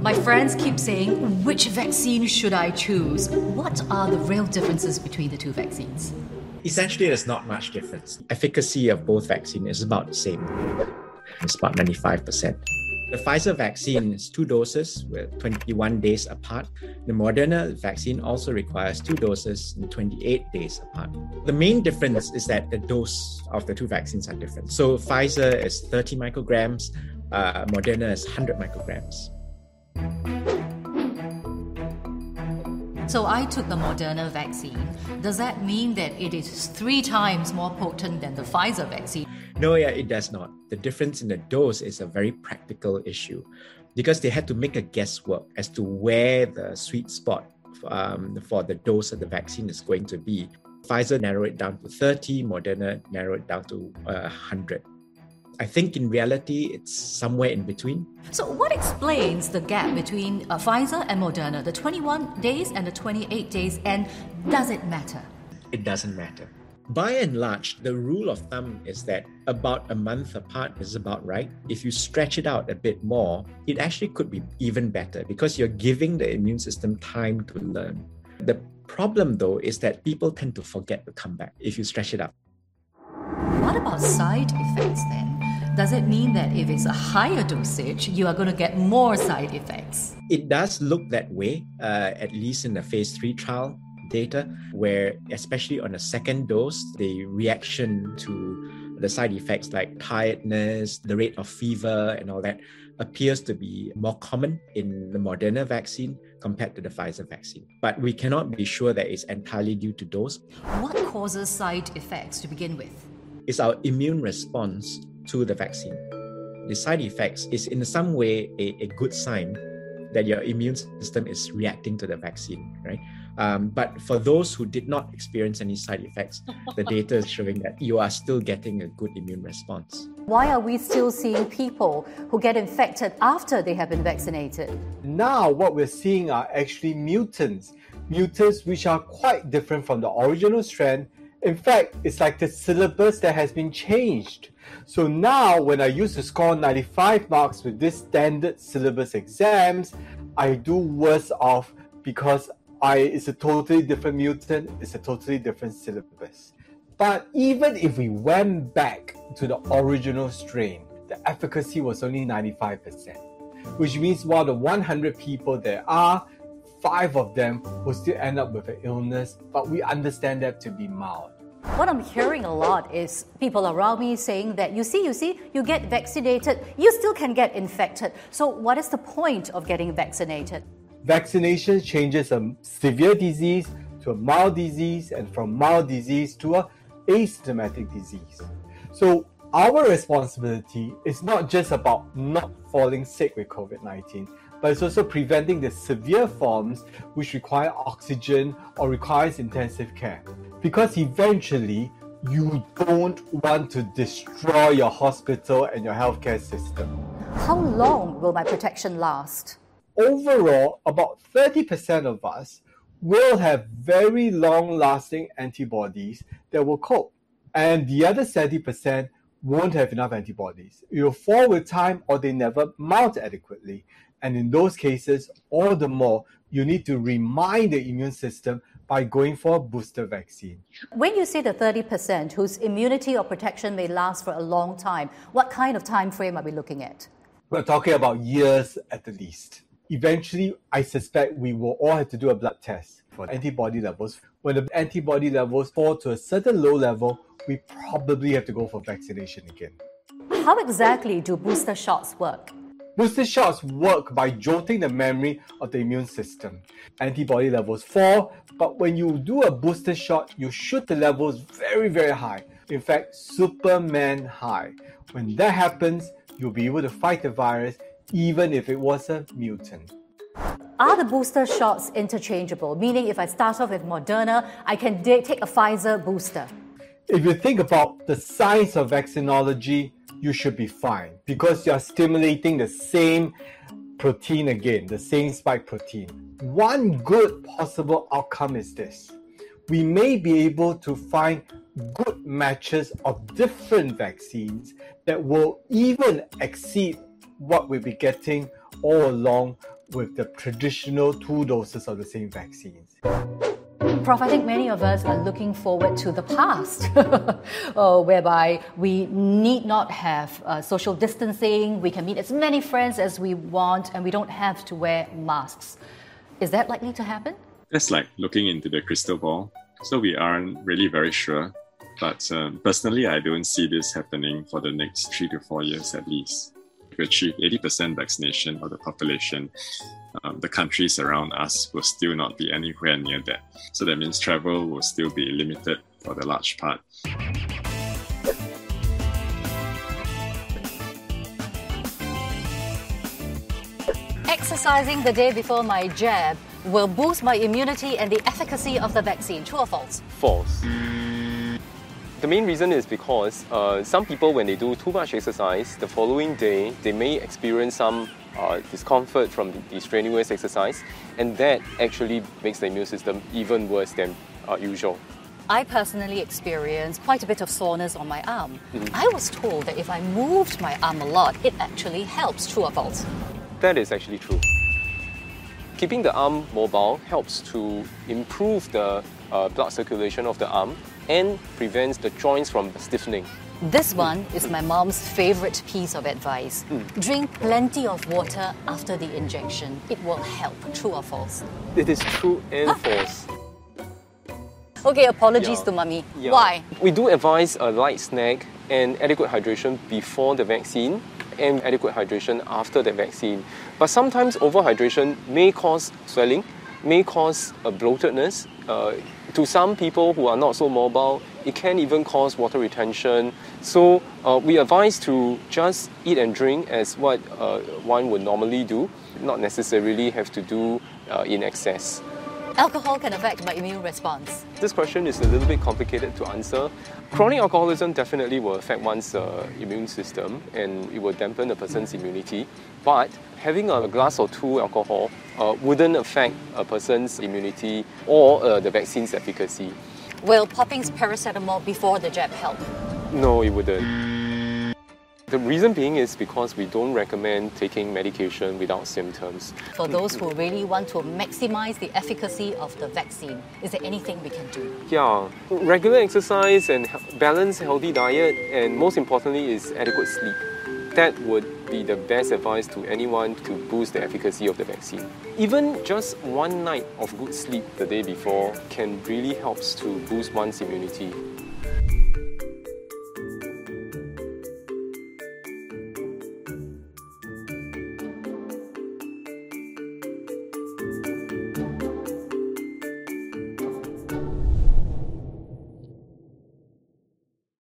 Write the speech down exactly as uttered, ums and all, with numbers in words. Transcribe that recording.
My friends keep saying, which vaccine should I choose? What are the real differences between the two vaccines? Essentially, there's not much difference. Efficacy of both vaccines is about the same. It's about ninety-five percent. The Pfizer vaccine is two doses with twenty-one days apart. The Moderna vaccine also requires two doses and twenty-eight days apart. The main difference is that the dose of the two vaccines are different. So Pfizer is thirty micrograms, uh, Moderna is one hundred micrograms. So I took the Moderna vaccine. Does that mean that it is three times more potent than the Pfizer vaccine? No, yeah, it does not. The difference in the dose is a very practical issue because they had to make a guesswork as to where the sweet spot um, for the dose of the vaccine is going to be. Pfizer narrowed it down to thirty, Moderna narrowed it down to uh, one hundred. I think in reality, it's somewhere in between. So what explains the gap between uh, Pfizer and Moderna, the twenty-one days and the twenty-eight days, and does it matter? It doesn't matter. By and large, the rule of thumb is that about a month apart is about right. If you stretch it out a bit more, it actually could be even better because you're giving the immune system time to learn. The problem, though, is that people tend to forget to come back if you stretch it out. What about side effects then? Does it mean that if it's a higher dosage, you are going to get more side effects? It does look that way, uh, at least in the phase three trial data, where especially on a second dose, the reaction to the side effects like tiredness, the rate of fever and all that appears to be more common in the Moderna vaccine compared to the Pfizer vaccine. But we cannot be sure that it's entirely due to dose. What causes side effects to begin with? It's our immune response to the vaccine. The side effects is in some way a, a good sign that your immune system is reacting to the vaccine, right? Um, but for those who did not experience any side effects, the data is showing that you are still getting a good immune response. Why are we still seeing people who get infected after they have been vaccinated? Now what we're seeing are actually mutants, mutants which are quite different from the original strand. In fact, it's like the syllabus that has been changed. So now when I used to score ninety-five marks with this standard syllabus exams, I do worse off because I it's a totally different mutant, it's a totally different syllabus. But even if we went back to the original strain, the efficacy was only ninety-five percent, which means while the one hundred people there are, five of them will still end up with an illness, but we understand that to be mild. What I'm hearing a lot is people around me saying that, you see, you see, you get vaccinated, you still can get infected. So what is the point of getting vaccinated? Vaccination changes a severe disease to a mild disease and from mild disease to a asymptomatic disease. So our responsibility is not just about not falling sick with COVID nineteen, but it's also preventing the severe forms which require oxygen or requires intensive care. Because eventually, you don't want to destroy your hospital and your healthcare system. How long will my protection last? Overall, about thirty percent of us will have very long-lasting antibodies that will cope. And the other seventy percent won't have enough antibodies. It will fall with time or they never mount adequately. And in those cases, all the more, you need to remind the immune system by going for a booster vaccine. When you say the thirty percent whose immunity or protection may last for a long time, what kind of time frame are we looking at? We're talking about years at the least. Eventually, I suspect we will all have to do a blood test for antibody levels. When the antibody levels fall to a certain low level, we probably have to go for vaccination again. How exactly do booster shots work? Booster shots work by jolting the memory of the immune system. Antibody levels fall, but when you do a booster shot, you shoot the levels very, very high. In fact, Superman high. When that happens, you'll be able to fight the virus even if it was a mutant. Are the booster shots interchangeable? Meaning if I start off with Moderna, I can de- take a Pfizer booster. If you think about the science of vaccinology, you should be fine because you are stimulating the same protein again, the same spike protein. One good possible outcome is this. We may be able to find good matches of different vaccines that will even exceed what we'll be getting all along with the traditional two doses of the same vaccines. Professor, I think many of us are looking forward to the past, uh, whereby we need not have uh, social distancing, we can meet as many friends as we want, and we don't have to wear masks. Is that likely to happen? That's like looking into the crystal ball. So we aren't really very sure. But um, personally, I don't see this happening for the next three to four years at least. If we achieve eighty percent vaccination of the population, um, the countries around us will still not be anywhere near that. So that means travel will still be limited for the large part. Exercising the day before my jab will boost my immunity and the efficacy of the vaccine. True or false? False. The main reason is because uh, some people, when they do too much exercise, the following day they may experience some uh, discomfort from the, the strenuous exercise, and that actually makes the immune system even worse than uh, usual. I personally experienced quite a bit of soreness on my arm. Mm-hmm. I was told that if I moved my arm a lot, it actually helps. True or false? That is actually true. Keeping the arm mobile helps to improve the uh, blood circulation of the arm and prevents the joints from stiffening. This one is my mom's favorite piece of advice. Mm. Drink plenty of water after the injection. It will help. True or false? It is true and false. Okay, apologies Yeah. to Mummy. Yeah. Why? We do advise a light snack and adequate hydration before the vaccine and adequate hydration after the vaccine. But sometimes overhydration may cause swelling, may cause a bloatedness. Uh, to some people who are not so mobile, it can even cause water retention. So uh, we advise to just eat and drink as what uh, one would normally do, not necessarily have to do uh, in excess. Alcohol can affect my immune response. This question is a little bit complicated to answer. Chronic alcoholism definitely will affect one's uh, immune system and it will dampen a person's immunity. But having a glass or two alcohol uh, wouldn't affect a person's immunity or uh, the vaccine's efficacy. Will popping paracetamol before the jab help? No, it wouldn't. The reason being is because we don't recommend taking medication without symptoms. For those who really want to maximize the efficacy of the vaccine, is there anything we can do? Yeah, regular exercise and he- balanced healthy diet, and most importantly is adequate sleep. That would be the best advice to anyone to boost the efficacy of the vaccine. Even just one night of good sleep the day before can really help to boost one's immunity.